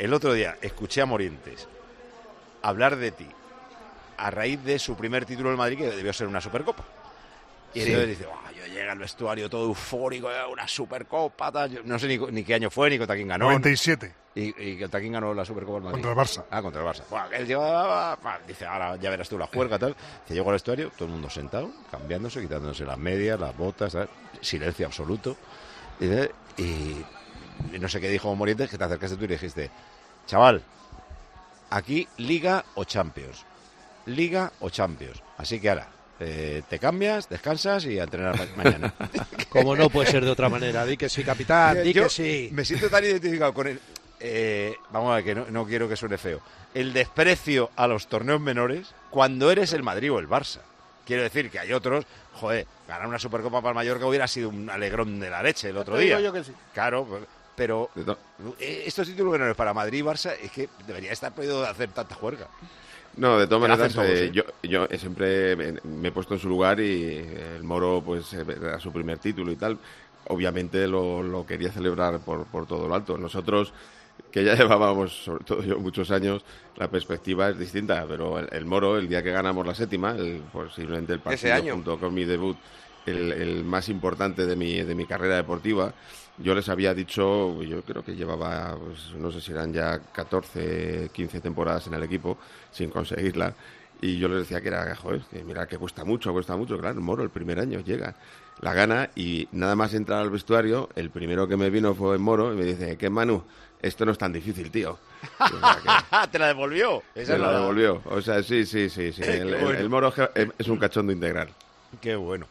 el otro día escuché a Morientes hablar de ti a raíz de su primer título en Madrid, que debió ser una Supercopa. Y entonces dice, yo llegué al vestuario todo eufórico, una Supercopa, tal. Yo no sé ni qué año fue, ni contra quién ganó. 97. ¿Y contra quién ganó la Supercopa en Madrid? Contra el Barça. Contra el Barça. Bueno, él llevaba, dice, ahora ya verás tú la juerga, tal. Dice, llegó al vestuario, todo el mundo sentado, cambiándose, quitándose las medias, las botas, tal. Silencio absoluto. Y no sé qué dijo Morientes, que te acercaste tú y le dijiste, chaval, aquí Liga o Champions. Liga o Champions. Así que ahora, te cambias, descansas y a entrenar mañana. Como no puede ser de otra manera. Di que sí, capitán, di que sí. Me siento tan identificado con él. Vamos a ver, que no quiero que suene feo. El desprecio a los torneos menores cuando eres el Madrid o el Barça. Quiero decir que hay otros, ganar una Supercopa para el Mallorca hubiera sido un alegrón de la leche el otro día. Digo yo que sí. Claro, pero estos títulos menores para Madrid y Barça es que debería estar prohibido hacer tanta juerga. No, de todas maneras, todos, ¿sí? yo siempre me he puesto en su lugar y el Moro pues era su primer título y tal. Obviamente lo quería celebrar por todo lo alto. Nosotros, que ya llevábamos, sobre todo yo, muchos años, la perspectiva es distinta, pero el Moro, el día que ganamos la séptima, posiblemente el partido junto con mi debut, el más importante de mi carrera deportiva, yo les había dicho, yo creo que llevaba, pues, no sé si eran ya 14, 15 temporadas en el equipo sin conseguirla, y yo les decía que era, que mira, que cuesta mucho, claro, el Moro el primer año llega, la gana, y nada más entrar al vestuario, el primero que me vino fue el Moro, y me dice, ¿qué, Manu? Esto no es tan difícil, tío. ¿Te la devolvió? Se la devolvió, o sea, sí. El Moro es un cachondo integral. Qué bueno.